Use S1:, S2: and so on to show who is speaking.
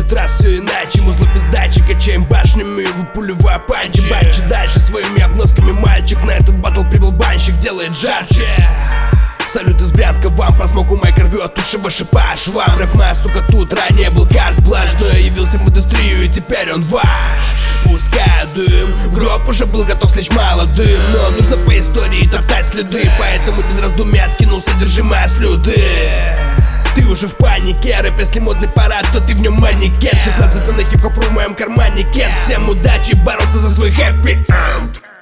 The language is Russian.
S1: этот раз все иначе. Музло пиздачи, качаем башнями, выпуливая панчи. Банчи дальше своими обносками мальчик. На этот батл прибыл банщик, делает жарче. Салют из Брянска вам, по смоку майк рвет уши ваши по швам. Рэп моя, сука, тут ранее был карт-бланш, но я явился в индустрию и теперь он ваш. Пускай дым, в гроб уже был готов слечь молодым, но нужно по истории топтать следы, поэтому без раздумий откинул содержимое слюды. Ты уже в панике, рэп если модный парад, то ты в нем манекен. 16 на хип-хоп в моем кармане кен. Всем удачи бороться за свой хэппи энд.